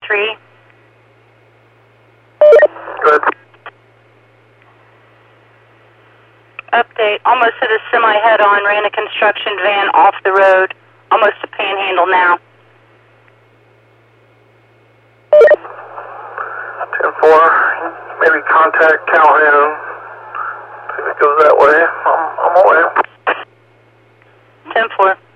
3. Good. Update, almost hit a semi head-on, ran a construction van off the road, almost a panhandle now. 10-4, maybe contact Calhoun. See if it goes that way. I'm away. 10-4.